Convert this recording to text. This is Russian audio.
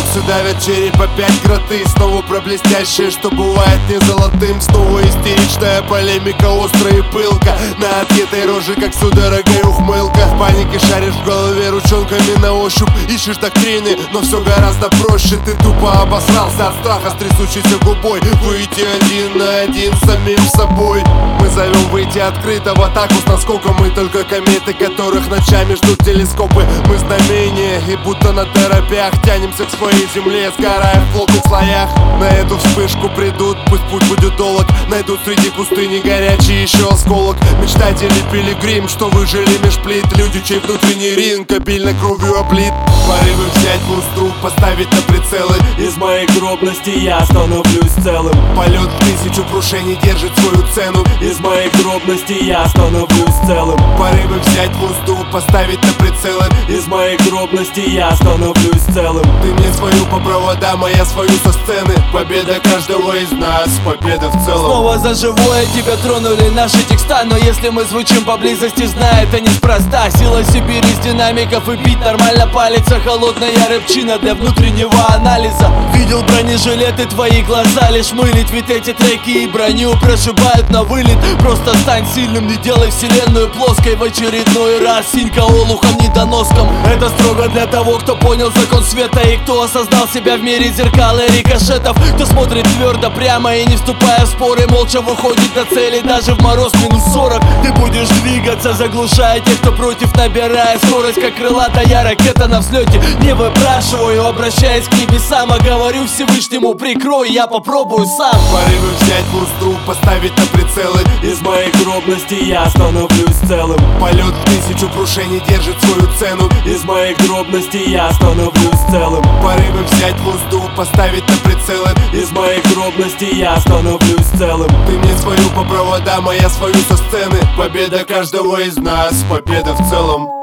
Вопросы давят череп, опять кроты. Снова про блестящее, что бывает не золотым. Снова истеричная полемика, острая и пылка. На отъетой роже, как судорога и ухмылка. В панике шаришь в голове ручонками на ощупь. Ищешь доктрины, но все гораздо проще. Ты тупо обосрался от страха с трясущейся губой. Выйти один на один с самим собой. Мы зовем выйти открыто в атаку с наскоком. Мы только кометы, которых ночами ждут телескопы. Мы знамения и будто на торопях тянемся к своей земле, сгорая в плотных слоях. На эту вспышку придут, пусть путь будет долг. Найдут среди пустыни горячий еще осколок. Мечтатели пилигрим, что выжили меж плит. Люди, чей внутренний ринг обильно кровью облит. Порывы взять в уструп, поставить на прицелы. Из моей гробности я становлюсь целым. Полет в тысячу крушений держит свою цену. Из моей гробности я становлюсь целым. Порывы взять в уструп, поставить на прицелы. Из моей гробности я становлюсь целым. Ты мне свою по проводам, а я свою со сцены. Победа каждого из нас, победа в целом. Снова за живое тебя тронули наши текста. Но если мы звучим поблизости, знай, это неспроста. Сила Сибири из динамиков и бит нормально палится. Холодная рыбчина для внутреннего анализа. Видел бронежилеты, твои глаза лишь мылить. Ведь эти треки и броню прошибают на вылет. Просто стань сильным, не делай вселенную плоской. В очередной раз синька олухом недоноском. Это строго для того, кто понял закон света. И кто осознал себя в мире зеркал и рикошетов. Кто смотрит твердо, прямо и не вступая в споры. Молча выходит на цели даже в мороз минус 40. Ты будешь двигаться, заглушая тех, кто против. Набирая скорость, как крылатая ракета на взлете. Не выпрашиваю, обращаясь к небесам. А говорю Всевышнему, прикрой, я попробую сам. Порывы взять в уструп, поставить на прицелы. Из моей гробности я становлюсь целым. Полет в тысячу крушений держит свою цену. Из моей гробности я становлюсь целым. Порывы взять в уструп, поставить на прицелы. Из моей гробности я становлюсь целым. Ты мне свою по проводам, а я свою со сцены. Победа каждого из нас, победа в целом.